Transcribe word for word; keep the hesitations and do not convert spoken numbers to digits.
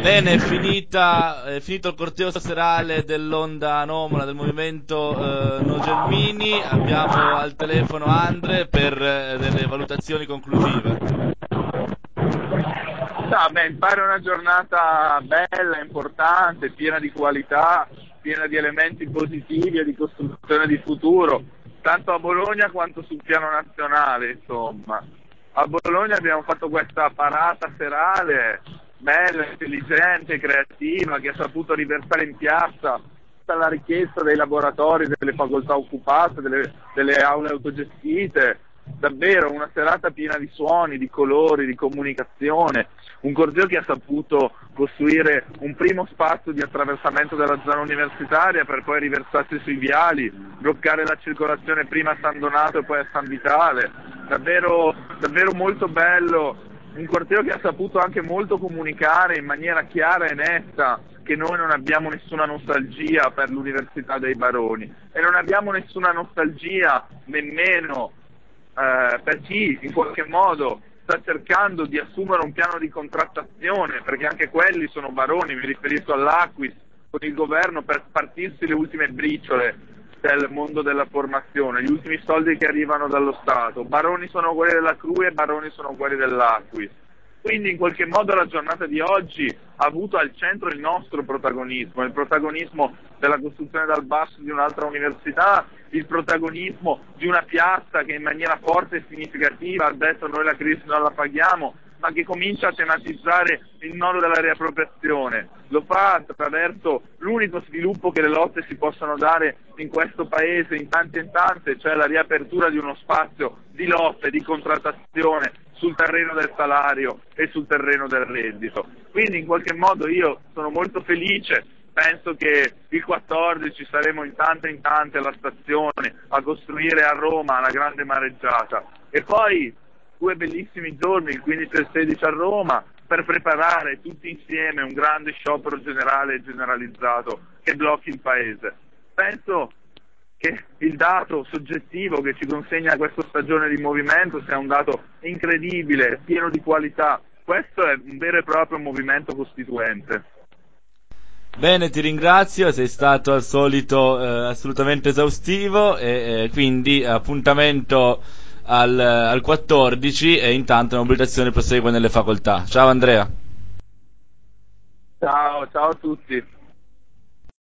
Bene, è finita, è finito il corteo serale dell'Onda Anomala del movimento eh, No Gelmini. Abbiamo al telefono Andre per eh, delle valutazioni conclusive. No, beh, mi pare una giornata bella, importante, piena di qualità, piena di elementi positivi e di costruzione di futuro, tanto a Bologna quanto sul piano nazionale, insomma. A Bologna abbiamo fatto questa parata serale, bella, intelligente, creativa, che ha saputo riversare in piazza tutta la richiesta dei laboratori, delle facoltà occupate, delle, delle aule autogestite. Davvero una serata piena di suoni, di colori, di comunicazione, un corteo che ha saputo costruire un primo spazio di attraversamento della zona universitaria per poi riversarsi sui viali, bloccare la circolazione prima a San Donato e poi a San Vitale. Davvero, davvero molto bello, un corteo che ha saputo anche molto comunicare in maniera chiara e netta che noi non abbiamo nessuna nostalgia per l'Università dei Baroni e non abbiamo nessuna nostalgia nemmeno eh, per chi in qualche modo sta cercando di assumere un piano di contrattazione, perché anche quelli sono baroni, mi riferisco all'Acquis, con il governo per spartirsi le ultime briciole del mondo della formazione, gli ultimi soldi che arrivano dallo Stato. Baroni sono quelli della C R U e baroni sono quelli dell'Acquis. Quindi in qualche modo la giornata di oggi ha avuto al centro il nostro protagonismo, il protagonismo della costruzione dal basso di un'altra università, il protagonismo di una piazza che in maniera forte e significativa ha detto noi la crisi non la paghiamo, ma che comincia a tematizzare il nodo della riappropriazione. Lo fa attraverso l'unico sviluppo che le lotte si possono dare in questo paese in tante e tante, cioè la riapertura di uno spazio di lotte, di contrattazione sul terreno del salario e sul terreno del reddito. Quindi in qualche modo io sono molto felice, penso che il quattordici saremo in tante e in tante alla stazione a costruire a Roma la grande mareggiata e poi due bellissimi giorni, il quindici e il sedici a Roma, per preparare tutti insieme un grande sciopero generale e generalizzato che blocchi il Paese. Penso che il dato soggettivo che ci consegna questa stagione di movimento sia un dato incredibile, pieno di qualità. Questo è un vero e proprio movimento costituente. Bene, ti ringrazio, sei stato al solito eh, assolutamente esaustivo e eh, quindi appuntamento al, al quattordici e intanto la mobilitazione prosegue nelle facoltà. Ciao Andrea. Ciao, ciao a tutti.